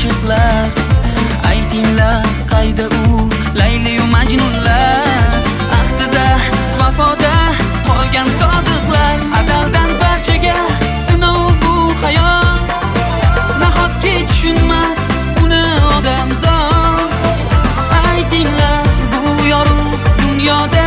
oshiqlar. Aytinglar qayda u Layli va Majnunlar, ahdida vafoda qolgan sodiqlar. Azaldan barchaga sinov bu hayot, nahotki tushunmas uni odamzod. Aytinglar bu yorug' dunyoda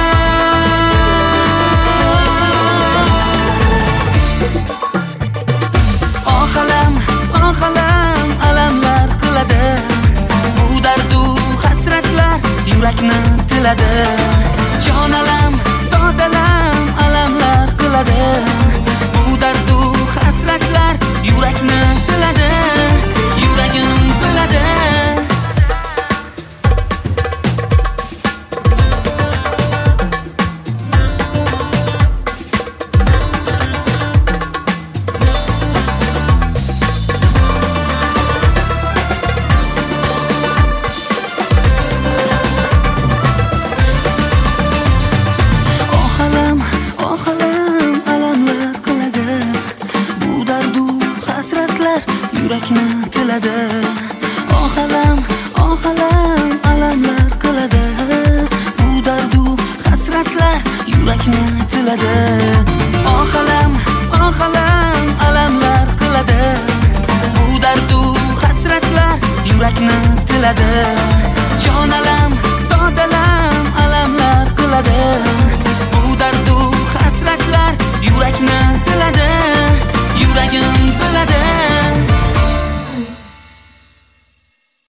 alamlar qiladi, bu dardu hasratlar yurakni tiladi. Jon alam, dodalam alamlar qiladi, bu dardu hasratlar yurakni tiladi. Yuragim biladi. Yurakni tiladi. Oh alam, alamlar qiladi, bu dardu hasratlar yurakni tiladi. Oh alam, alamlar qiladi, bu dardu hasratlar yurakni tiladi. Jon alam, dodalam alamlar qiladi,